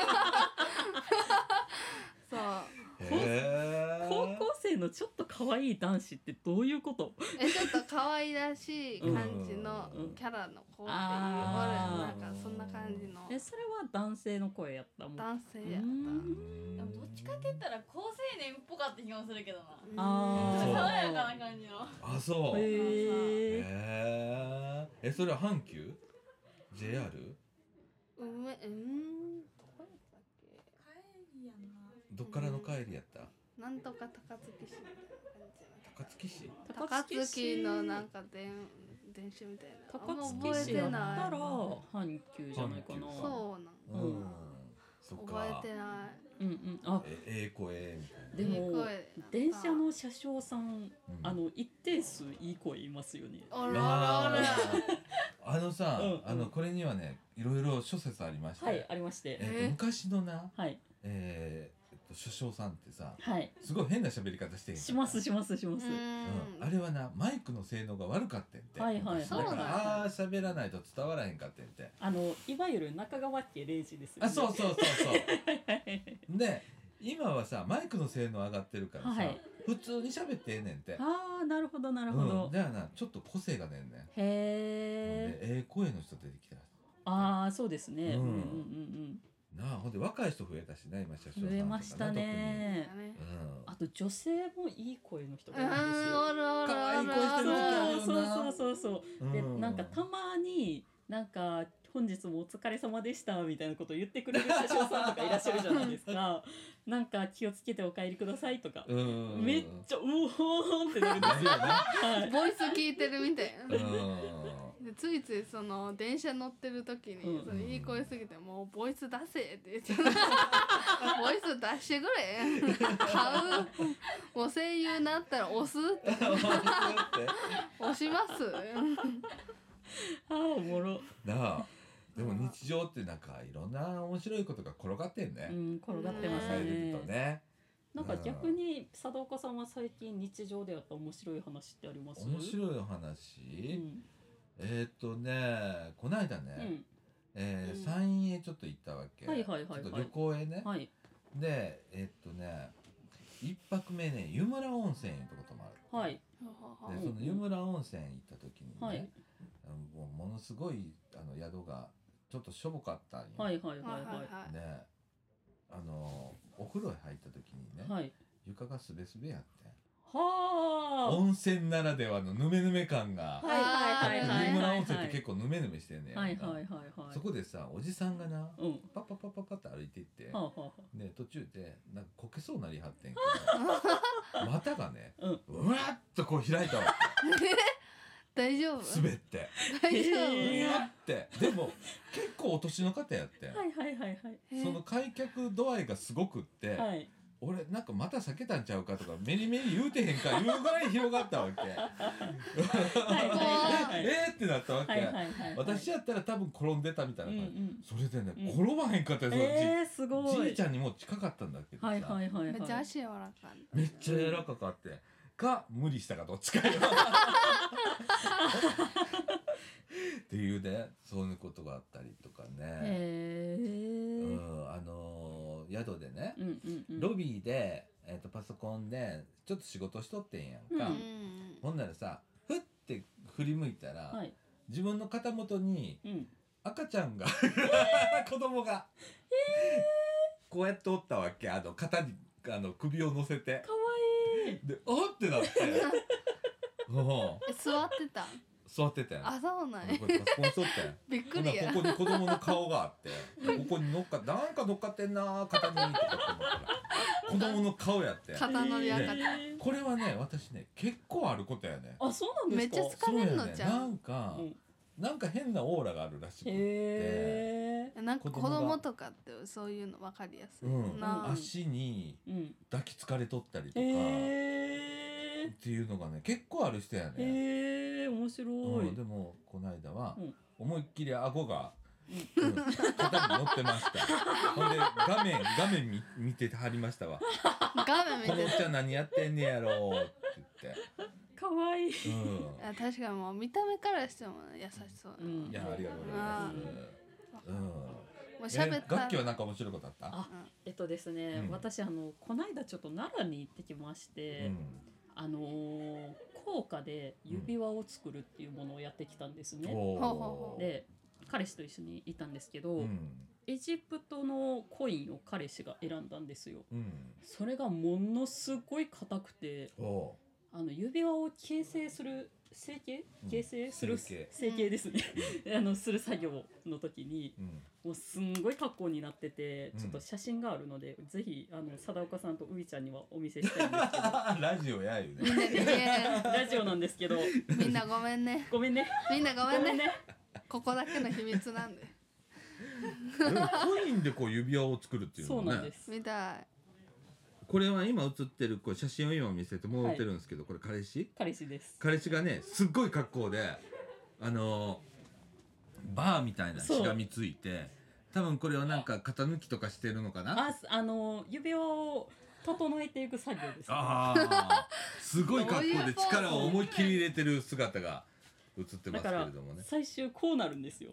そう。 高校生のちょっと可愛い男子ってどういうこと？ えちょっと可愛らしい感じのキャラの子っていう、うん、なんかそんな感じの。 えそれは男性の声やったもん。 男性やった。でもどっちかって言ったら高青年っぽかった気もするけどな。 あ爽やかな感じの。 あそう。へえ。えそれは阪急 ジェイアール？ うんうんどっからの帰りやった？ なんとか高槻市みたいな感じ。高槻市？ 高槻のなんか電電車みたいな。 高槻市やったら阪急じゃないかな。 そうなん。うん。そっか。覚えてない。 うんうん。あ、 えええ声みたいな。でも電車の車掌さん、あの一定数いい声いますよね。 あらあら。 あのさ、あのこれにはねいろいろ諸説ありまして。 はいありまして。 えっと昔のな。 はい。 えー首相さんってさ、 はい、 すごい変な喋り方してんしますしますします、うんうん、あれはなマイクの性能が悪かってんて、 はいはい、 だからあー喋らないと伝わらへんかってんて、 あのいわゆる中川家礼二ですよね。 あそうそうそうそうで今はさマイクの性能上がってるからさ、はい、普通に喋ってええねんて。 ああなるほどなるほど、 うん、だからなちょっと個性がねんねん。 へえええ声の人出てきた。 ああそうですね、うん、うんうんうんなあほんで若い人増えたしね今車掌さんとか増えましたね、うん、あと女性もいい声の人がいるんですよ。 可愛い声してる時あるよな。 そうそうそうそう、うん、でなんかたまになんか本日もお疲れ様でしたみたいなことを言ってくれる車掌さんとかいらっしゃるじゃないですかなんか気をつけてお帰りくださいとかめっちゃうおーってなるんですよ、 はい、ボイス聞いてるみたいなでついついその電車乗ってる時に、うん、そのいい声すぎてもうボイス出せって言ってボイス出してくれ買うもう声優になったら押すって押しますあーおもろなあでも日常ってなんかいろんな面白いことが転がってんね、 うん、転がってますね、 とねなんか逆に佐藤岡さんは最近日常でやった面白い話ってあります？ 面白い話、うんえー、っとねこの間ね、うんえーうん、山陰へちょっと行ったわけ、 はいはいはいはい、 ちょっと旅行へね、 はい、 でえー、っとね一泊目ね湯村温泉行ったこともある、 はい、 でその湯村温泉行った時にね、はい、もうものすごいあの宿がちょっとしょぼかったんよ。 はいはいはいはい。 であのお風呂へ入った時にね、はい、床がすべすべやってはあ温泉ならではのヌメヌメ感が、 はいはいはいはい、 湯村温泉って結構ヌメヌメしてんねん、 はいはいはいはい、 そこでさおじさんがな、 うん、 パッパッパッパッパッって歩いていって、 はあはあ、 で途中でなんかこけそうなりはってんけど股がね、うん、うわっとこう開いたわけ大丈夫？ 滑って大丈夫？ うわってでも結構お年の方やってはいはいはいはいその開脚度合いがすごくって、はい、俺なんかまた避けたんちゃうかとかメリメリ言うてへんか言うぐらい広がったわけえーってなったわけ、はいはいはいはい、私やったら多分転んでたみたいな感じ、うんうん、それでね、うん、転ばへんかったよ、 えー、すごいじいちゃんにも近かったんだけどさ、 はいはいはいはい、 めっちゃ足柔らかいめっちゃ柔らかかってか無理したかどっちかよっていうねそういうことがあったりとかね、 へー、 うん、あの宿でね、 うんうんうん、 ロビーで、えー、とパソコンでちょっと仕事しとってんやんか、うん、ほんならさふって振り向いたら、はい、自分の肩元に赤ちゃんが、うん、子供が、えー、こうやっておったわけ。あの肩にあの首を乗せてかわいいであってなってえ座ってた座ってたよ。 あ、そうなんや。 これパソコンしとったよ。 びっくりや。 ここに子供の顔があってここに乗っかなんか乗っかってんな肩にとかって思ったら子供の顔やって肩乗り赤ちゃん、 ね、これはね私ね結構あることやね。 あ、そうなんですか。 めっちゃ疲れるのじゃん、 ね、なんか、うん、なんか変なオーラがあるらしくて、 へー、なんか子供とかってそういうの分かりやすい、うん、 な足に抱きつかれとったりとか、っていうのがね結構ある人やね。 へー、面白い、 うん、でもこの間は、うん、思いっきり顎が、うんうん、肩に乗ってましたほんで画面画面 見, 見てはりましたわ画面見てこのおっちゃん何やってんねやろうって言ってかわいい、 うん、 確かにもう見た目からしても優しそう、うん、 いやありがとうございます、うん、もう喋った楽器はなんか面白いことあった？ あ、えっとですね、うん、私あのこないだちょっと奈良に行ってきまして、うん、あのー、高価で指輪を作るっていうものをやってきたんですね、うん、で彼氏と一緒にいたんですけど、うん、エジプトのコインを彼氏が選んだんですよ、うん、それがものすごい硬くて、あの指輪を形成する成形形成する、うん、成形ですね、うん、あのする作業の時に、うん、もうすんごい格好になってて、ちょっと写真があるので、うん、ぜひあの貞岡さんとういちゃんにはお見せしたいんですけどラジオやよねラジオなんですけどみんなごめんねごめんねみんなごめん ね, ねここだけの秘密なんでコインでこう指輪を作るっていうのね。 そうなんです。 見たい。 これは今写ってるこう写真を今見せてもらってるんですけど、はい、これ彼氏彼氏です。 彼氏がねすっごい格好であのー、バーみたいなしがみついて、多分これはなんか型抜きとかしてるのかな。 あ、あのー、指輪を整えていく作業です、ね、 あすごい格好で力を思いっきり入れてる姿が写ってますけれどもね。だから最終こうなるんですよ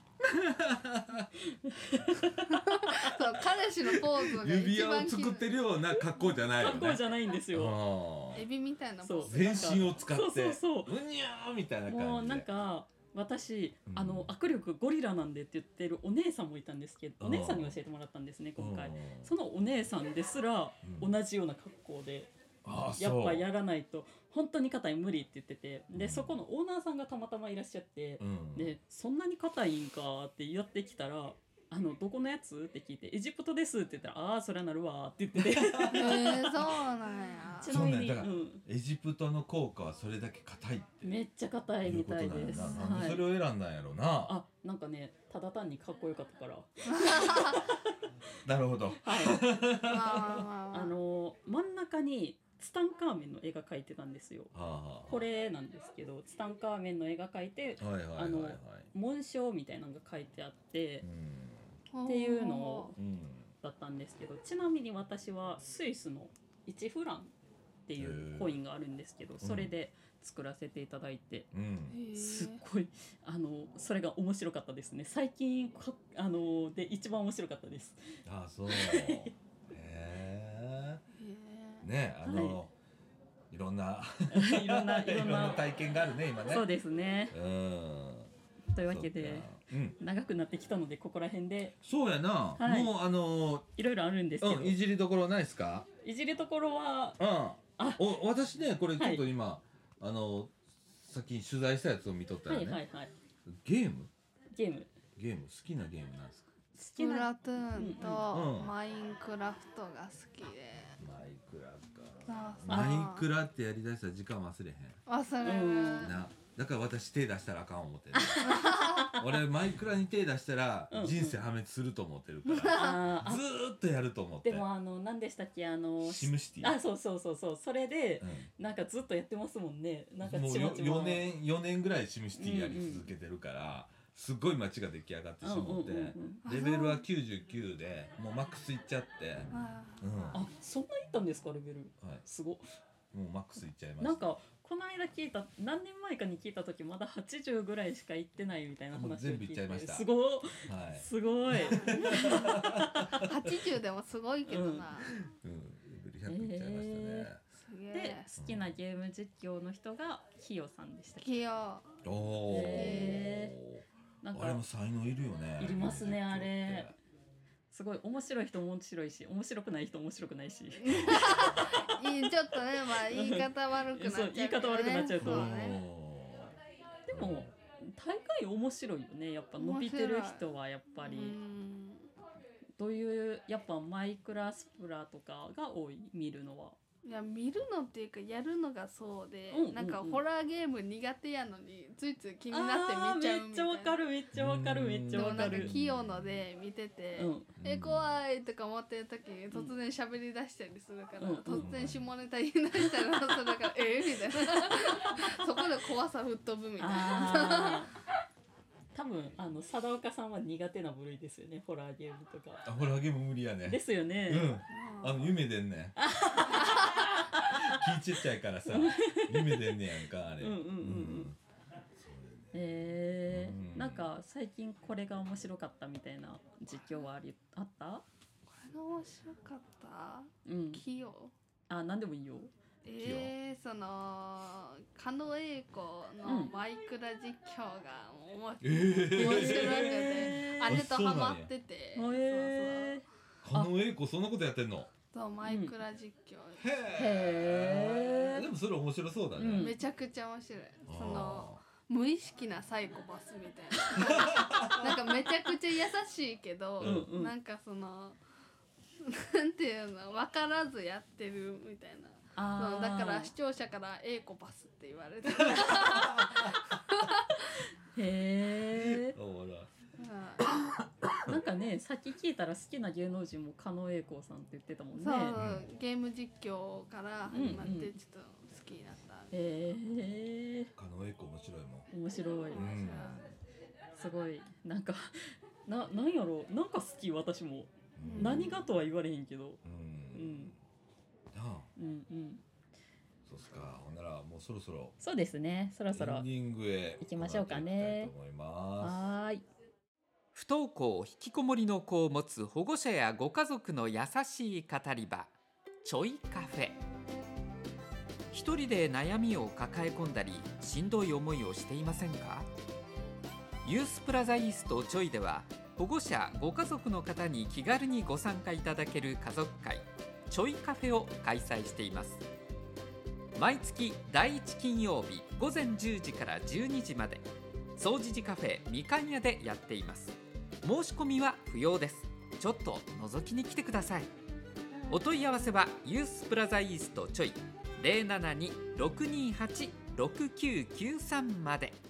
そう彼氏のポーズが指輪を作ってるような格好じゃないよね。 格好じゃないんですよ。 エビみたいなポーズ。 全身を使ってそうそうそううにゃーみたいな感じで。 もうなんか私、うん、あの握力ゴリラなんでって言ってるお姉さんもいたんですけど、お姉さんに教えてもらったんですね今回。そのお姉さんですら同じような格好で、うん、やっぱやらないと本当に硬い無理って言ってて、で、うん、そこのオーナーさんがたまたまいらっしゃって、うん、でそんなに硬いんかってやってきたら、あのどこのやつって聞いてエジプトですって言ったら、ああそれはなるわって言っててえー、そうなんや。 ちなみにだから、うん、エジプトの効果はそれだけ硬いってめっちゃ硬いみたいです。 なんでそれを選んだんやろうな、はい、 あ、なんかねただ単にかっこよかったからなるほど、 はいあの真ん中にツタンカーメンの絵が描いてたんですよ、はあ、これなんですけどツタンカーメンの絵が描いて、はいはいはいはい、あの紋章みたいなのが書いてあって、うん、っていうのだったんですけど、ちなみに私はスイスのいちフランっていうコインがあるんですけど、それで作らせていただいて、うん、すっごいあのそれが面白かったですね。最近かあので一番面白かったです。 ああそうへえね、あの、はい、いろんないろんないろんな体験があるね今ね。 そうですね、うん、というわけで、うん、長くなってきたのでここら辺で。 そうやな、はい、もうあのー、 いろいろあるんですけど、 うん、いじりどころないですか？ いじりどころは、 うん、あお私ねこれちょっと今、はい、あの先に取材したやつを見とったらね、はいはいはい、ゲームゲームゲーム好きなゲームなんですか？ スプラトゥーンとマインクラフトが好きで、 マイクラかマインクラってやりだしたら時間忘れへん。 忘れるな。だから私手出したらあかん思ってる俺マイクラに手出したら人生破滅すると思ってるから、うん、ずーっとやると思って。 でもあの何でしたっけ、あのシムシティ、 あ、そうそうそうそう、それで、うん、なんかずっとやってますもんね。なんかちまちまもうよねんよねんぐらいシムシティやり続けてるから、うんうん、すごい街が出来上がってしまって、うんうんうん、レベルはきゅうじゅうきゅうでもうマックスいっちゃって、 うん、あ、そんなにいったんですかレベル、はい、すごっ。 もうマックスいっちゃいました。 なんかこの間聞いた何年前かに聞いた時まだはちじゅうぐらいしか行ってないみたいな話を聞いて、 全部行っちゃいました。 すごい、はい、すごいはちじゅうでもすごいけどな、 うん、レベルひゃくいっちゃいましたね、えー、で好きなゲーム実況の人がキヨさんでしたっけ。 キヨ、 おお、えー、なんかあれも才能いるよね。 いりますねあれ。すごい面白い人も面白いし、面白くない人も面白くないしちょっとね、まあ言い方悪くなっちゃう、ね、 言い方悪くなっちゃうと、ね、でも大概面白いよね。やっぱ伸びてる人はやっぱりどういうやっぱマイクラスプラとかが多い見るのは。 いや見るのっていうかやるのがそうで、うんうんうん、なんかホラーゲーム苦手やのについつい気になって見ちゃうみたいな。めっちゃわかるめっちゃわかるめっちゃわかる。でもなんか器用ので見てて、うん、え怖いとか思ってる時に突然喋り出したりするから、うん、突然下ネタ言い出したらそれだからえみたいなそこで怖さ吹っ飛ぶみたいな多分あの貞岡さんは苦手な部類ですよね、ホラーゲームとか。 あホラーゲーム無理やね。 ですよね。 うん、あの夢でんね気ちっちゃいからさ夢でんねやんかあれ。うんうんうんうん。 えー、なんか最近これが面白かったみたいな実況はありあった？これが面白かった？うん。キヨ。 あ、なんでもいいよ。 えー、その狩野英孝のマイクラ実況が面白くて、えー、姉とハマってて、そうそう狩野英孝そんなことやってんの？ そうマイクラ実況、 うん、へえ。でもそれ面白そうだね、うん、 めちゃくちゃ面白い。その無意識なサイコパスみたいななんかめちゃくちゃ優しいけど、うんうん、なんかそのなんていうの分からずやってるみたいな。あだから視聴者からエーコパスって言われてへえなんかねさっき聞いたら好きな芸能人も狩野英孝さんって言ってたもんね。 そう、うん、ゲーム実況から始まってちょっと好きになった。へえ狩野英孝面白いもん。面白い、うん、すごいなんかななんやろなんか好き私も、うん、何がとは言われへんけど、うん、うんうんうん、そうっすか。ほんならもうそろそろそうですねそろそろエンディングへ行きましょうかね。 と思います。 はい。 不登校引きこもりの子を持つ保護者やご家族の優しい語り場ちょいカフェ。一人で悩みを抱え込んだりしんどい思いをしていませんか？ユースプラザイーストちょいでは保護者ご家族の方に気軽にご参加いただける家族会ちょいカフェを開催しています。毎月だいいち金曜日ごぜんじゅうじからじゅうにじまで総持寺カフェみかん屋でやっています。申し込みは不要です。ちょっと覗きに来てください。お問い合わせはユースプラザイーストちょい ゼロななに ろくにはち ろくきゅうきゅうさん まで。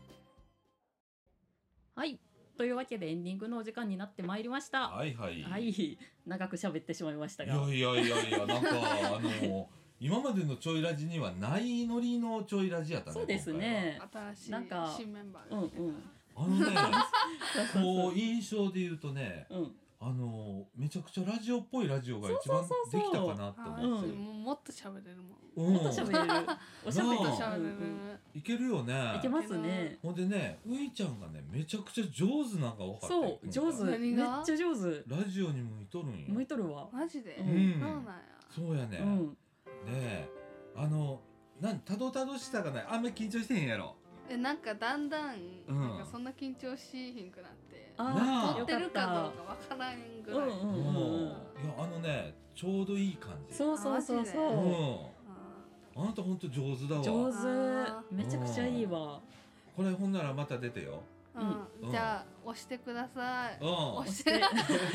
はいというわけでエンディングのお時間になってまいりました。 はいはい、 はい、長く喋ってしまいましたが、 いやいやいやいやなんかあの今までのちょいラジにはないノリのちょいラジやったね。 そうですね。 新しい新メンバー、 うんうん、 あのねこう印象で言うとね、うん、あのめちゃくちゃラジオっぽいラジオが一番できたかなと思って。 もっと喋れるもん。 もっと喋れる。おしゃべり喋れる。 いけるよね。 いけますね。 ほんでね、ういちゃんがねめちゃくちゃ上手なんか分かった。 そう上手。めっちゃ上手。 ラジオに向いとるんよ。 向いとるわ。 マジで。 うん。そうなんや。そうやね。ねえあのなんたどたどしさがない。あんまり緊張してへんやろ。 えなんかだんだんなんかそんな緊張しひんくなって、あ撮ってるかどうかわからんぐらい。うんうんうん。 いやあのねちょうどいい感じ。 そうそうそうそう。うん。 あなた本当上手だわ。 上手。めちゃくちゃいいわ。 これほんならまた出てよ。 うん。じゃあ押してください。 うん。 押して。押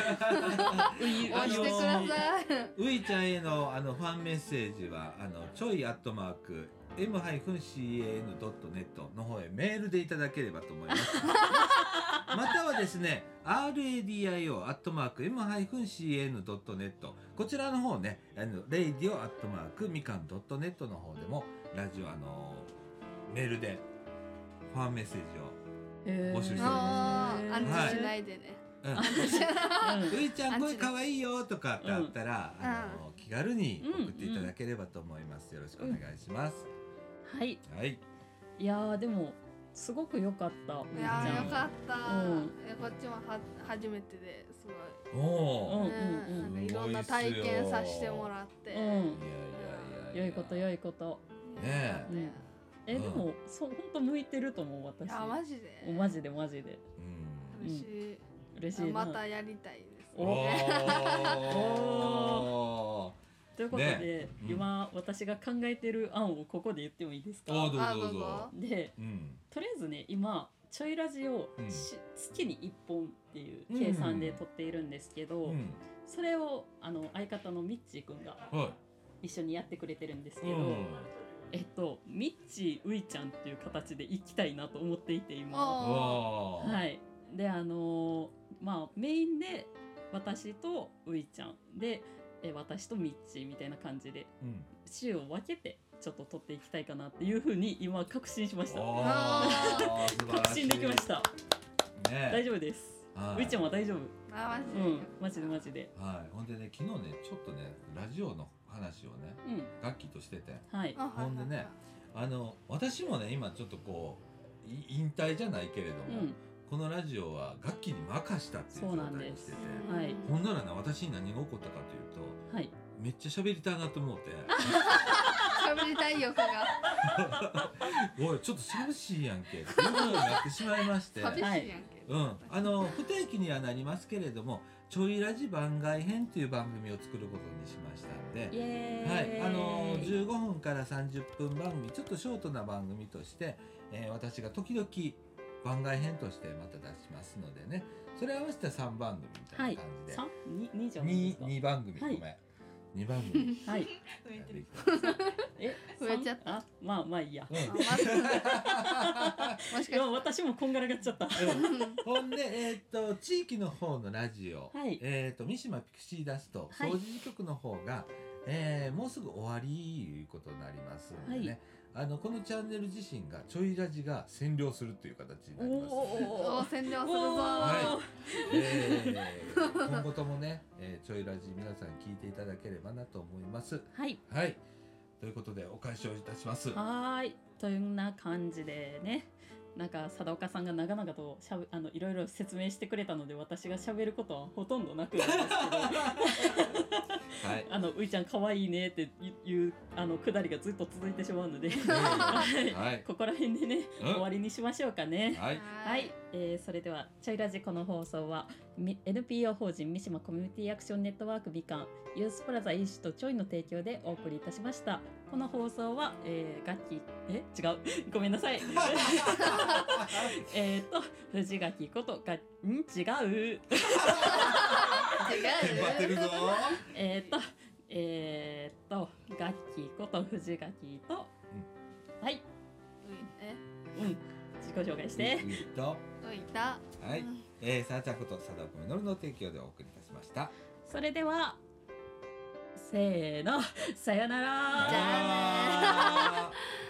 してください。 ういちゃんへのあのファンメッセージはあのちょいアットマークエム シーエーエヌ ドット ネット の方へメールでいただければと思います。またはですね ラディオ アットマーク エム シーエーエヌ ドット ネット こちらの方ねあの レイディオ アットマーク みかん ドット ネット の方でもラジオあのメールでファンメッセージを募集しております。 アンチしないでね。 ういちゃん声かわいいよとかってあったら、あの気軽に送っていただければと思います、うんうん、よろしくお願いします、 うん、はい、 はい、 いやでもすごく良かった。いやーよかった、うん、こっちもは初めてですごいお、ね、うんうんうん、なんかいろんな体験させてもらって、うん、いやいやいや良いこと良いことねえ、うん、 えでも、うん、そう本当向いてると思う私。 あマジでマジでマジで、 うん、嬉しい、 嬉しいな。 またやりたいです。 おおということで、ね、うん、今私が考えてる案をここで言ってもいいですか？ あどうぞどうぞ。 で、うん、とりあえずね今ちょいラジを、うん、月にいっぽんっていう計算で撮っているんですけど、うん、それをあの相方のミッチーくんが一緒にやってくれてるんですけど、うん、えっとミッチーウイちゃんっていう形で行きたいなと思っていて今。はい。であのー、まあメインで私とウイちゃんでえ私とミッチーみたいな感じで、うん、週を分けてちょっと撮っていきたいかなっていうふうに今確信しました。確信できました、ね、大丈夫です。ウイちゃんは大丈夫。 あマジで、 うん、マジでマジで。 はい。ほんでね昨日ねちょっとねラジオの話をね、うん、ガッキーとしてて、 はい、 ほんでねあの私もね今ちょっとこう引退じゃないけれども、うん、このラジオはガッキーに任したっていう状態にしてて、 はい、 ほんならね私に何が起こったかというと、はい、めっちゃ喋りたいなと思って喋りたい欲がおいちょっと寂しいやんけっていうことになってしまいまして寂しいやんけ、 うん、あの不定期にはなりますけれどもちょいラジ番外編という番組を作ることにしましたんで、はい、あのじゅうごふんからさんじゅっぷん番組ちょっとショートな番組として、えー、私が時々番外編としてまた出しますのでねそれ合わせてさんばんぐみみたいな感じで、 はい、に, じゃないですかに, にばんぐみ、はい、ごめんにばんぐみはいえ増えちゃったあまあまあいいや、うん、 もしかして私もこんがらがっちゃった、うん、 ほんで、えー、と地域の方のラジオ、はいえー、と三島ピクシーダスト掃除時局の方が、はいえー、もうすぐ終わりいうことになりますのでね、はいあのこのチャンネル自身がちょいラジが占領するという形になります、ね、 おお占領するぞ、 はいえー、今後ともね、えー、ちょいラジ皆さん聞いていただければなと思いますはい、 はい、ということでお返しをいたしますはいというような感じでねなんか佐岡さんが長々としゃべあのいろいろ説明してくれたので私がしゃべることはほとんどなくなるんですけどはい、あのういちゃん可愛いねっていうあのくだりがずっと続いてしまうので、はい、ここら辺でね、うん、終わりにしましょうかね。 はい、 はいえー、それではちょいラジこの放送は エヌピーオー 法人三島コミュニティアクションネットワークみかんユースプラザイーストちょいの提供でお送りいたしました。この放送は、えー、楽器え違うごめんなさいえっと藤垣ことがん違う違うてるぞえっとえっと楽器こと藤垣と、うん、はいえうん自己紹介してういとういたはい、うんえー、さあちゃんこと佐田みのるの提供でお送りいたしました。 それではせーのさよならじゃあね